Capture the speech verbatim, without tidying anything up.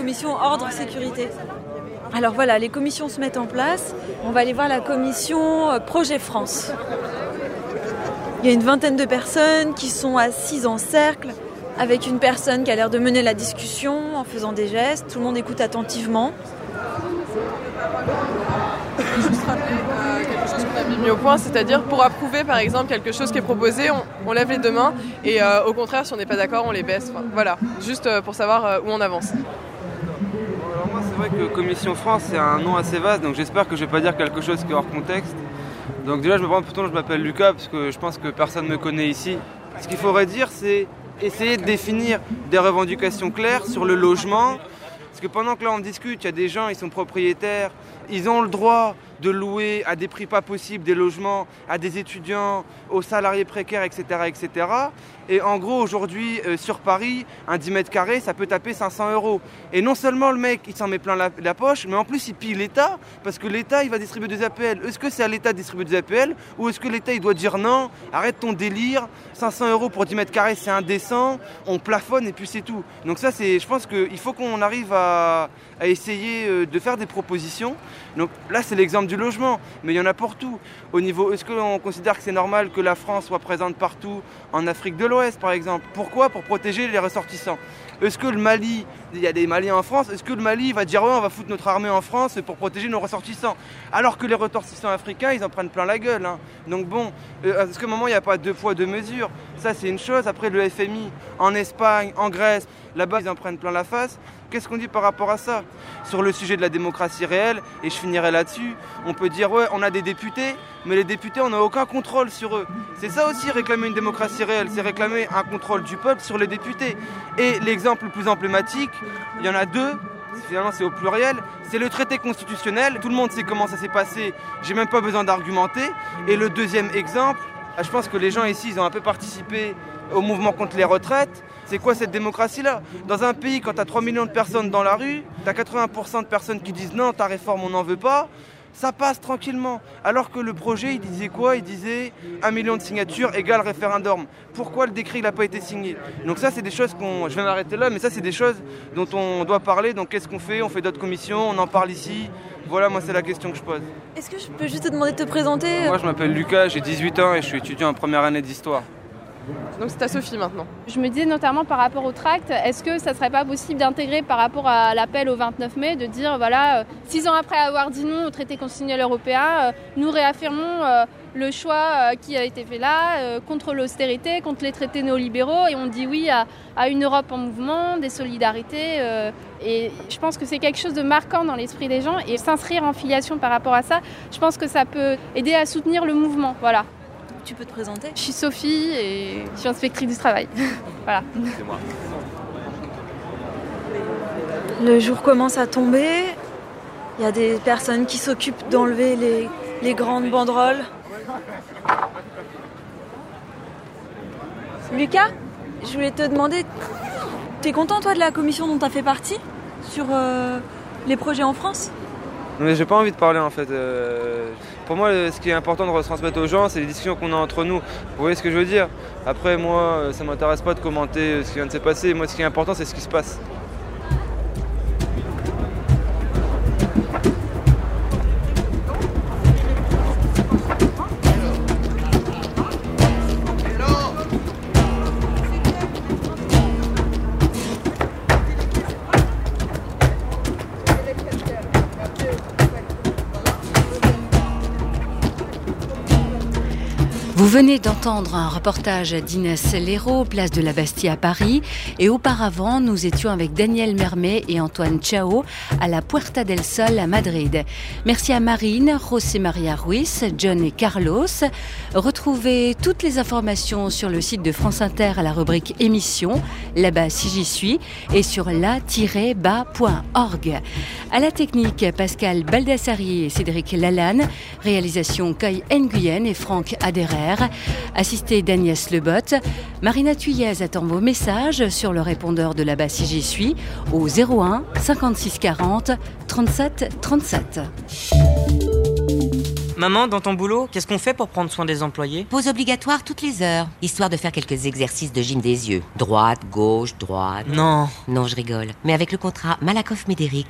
commission ordre-sécurité. Alors voilà, les commissions se mettent en place. On va aller voir la commission euh, Projet France. Il y a une vingtaine de personnes qui sont assises en cercle avec une personne qui a l'air de mener la discussion en faisant des gestes. Tout le monde écoute attentivement. Juste rappeler euh, quelque chose qu'on a mis au point, c'est-à-dire pour approuver par exemple quelque chose qui est proposé, on, on lève les deux mains et euh, au contraire si on n'est pas d'accord on les baisse. Enfin, voilà, juste euh, pour savoir euh, où on avance. Alors moi c'est vrai que Commission France c'est un nom assez vaste, donc j'espère que je vais pas dire quelque chose qui est hors contexte. Donc déjà je me prends plutôt, je m'appelle Lucas parce que je pense que personne ne me connaît ici. Ce qu'il faudrait dire c'est essayer de définir des revendications claires sur le logement. Parce que pendant que là on discute, il y a des gens, ils sont propriétaires, ils ont le droit de louer à des prix pas possibles des logements à des étudiants, aux salariés précaires, et cetera, et cetera. Et en gros, aujourd'hui, euh, sur Paris, un dix mètres carrés, ça peut taper cinq cents euros. Et non seulement le mec, il s'en met plein la, la poche, mais en plus, il pille l'État, parce que l'État, il va distribuer des A P L. Est-ce que c'est à l'État de distribuer des A P L, ou est-ce que l'État, il doit dire non, arrête ton délire, cinq cents euros pour dix mètres carrés, c'est indécent, on plafonne et puis c'est tout. Donc ça, c'est, je pense qu'il faut qu'on arrive à, à essayer de faire des propositions. Donc là, c'est l'exemple du logement, mais il y en a pour tout. Au niveau, est-ce qu'on considère que c'est normal que la France soit présente partout en Afrique de l'Ouest, par exemple? Pourquoi? Pour protéger les ressortissants. Est-ce que le Mali, il y a des Maliens en France, est-ce que le Mali va dire ouais, on va foutre notre armée en France pour protéger nos ressortissants? Alors que les ressortissants africains, ils en prennent plein la gueule. Hein. Donc bon, euh, est-ce qu'à un moment, il n'y a pas deux poids, deux mesures? Ça, c'est une chose. Après, le F M I, en Espagne, en Grèce, là-bas, ils en prennent plein la face. Qu'est-ce qu'on dit par rapport à ça? Sur le sujet de la démocratie réelle, et je finirai là-dessus, on peut dire ouais, on a des députés, mais les députés, on n'a aucun contrôle sur eux. C'est ça aussi réclamer une démocratie réelle, c'est réclamer un contrôle du peuple sur les députés. Et l'exemple le plus emblématique, il y en a deux, finalement c'est au pluriel, c'est le traité constitutionnel, tout le monde sait comment ça s'est passé, j'ai même pas besoin d'argumenter. Et le deuxième exemple, je pense que les gens ici, ils ont un peu participé au mouvement contre les retraites. C'est quoi cette démocratie-là? Dans un pays, quand tu as trois millions de personnes dans la rue, tu as quatre-vingts pour cent de personnes qui disent non, ta réforme, on n'en veut pas, ça passe tranquillement. Alors que le projet, il disait quoi? Il disait un million de signatures égale référendum. Pourquoi le décret n'a pas été signé? Donc ça, c'est des choses qu'on... Je vais m'arrêter là, mais ça, c'est des choses dont on doit parler. Donc qu'est-ce qu'on fait? On fait d'autres commissions, on en parle ici. Voilà, moi, c'est la question que je pose. Est-ce que je peux juste te demander de te présenter? Moi, je m'appelle Lucas, j'ai dix-huit ans et je suis étudiant en première année d'histoire. Donc c'est à Sophie maintenant. Je me disais notamment par rapport au tract, est-ce que ça ne serait pas possible d'intégrer par rapport à l'appel au vingt-neuf mai, de dire voilà, euh, six ans après avoir dit non au traité constitutionnel européen, euh, nous réaffirmons euh, le choix euh, qui a été fait là, euh, contre l'austérité, contre les traités néolibéraux, et on dit oui à, à une Europe en mouvement, des solidarités. Euh, et je pense que c'est quelque chose de marquant dans l'esprit des gens, et s'inscrire en filiation par rapport à ça, je pense que ça peut aider à soutenir le mouvement. Voilà. Tu peux te présenter? Je suis Sophie et je suis inspectrice du travail. Voilà. C'est moi. Le jour commence à tomber. Il y a des personnes qui s'occupent d'enlever les, les grandes banderoles. Lucas, je voulais te demander, t'es content toi de la commission dont t'as fait partie sur euh, les projets en France? Mais j'ai pas envie de parler en fait. Euh, pour moi, ce qui est important de retransmettre aux gens, c'est les discussions qu'on a entre nous. Vous voyez ce que je veux dire? Après, moi, ça m'intéresse pas de commenter ce qui vient de se passer. Moi, ce qui est important, c'est ce qui se passe. Vous venez d'entendre un reportage d'Inès Léraud, place de la Bastille à Paris. Et auparavant, nous étions avec Daniel Mermet et Antoine Chao à la Puerta del Sol à Madrid. Merci à Marine, José Maria Ruiz, John et Carlos. Retrouvez toutes les informations sur le site de France Inter à la rubrique émission, là-bas si j'y suis, et sur la tiret bas point org. À la technique, Pascal Baldassari et Cédric Lalanne. Réalisation Kai Nguyen et Franck Aderer. Assisté d'Agnès Lebot. Marina Thuyaise attend vos messages sur le répondeur de là-bas si j'y suis au zéro un cinquante-six quarante trente-sept trente-sept. Maman, dans ton boulot, qu'est-ce qu'on fait pour prendre soin des employés? Pause obligatoire toutes les heures, histoire de faire quelques exercices de gym des yeux. Droite, gauche, droite... Non. Non, je rigole. Mais avec le contrat Malakoff-Médéric,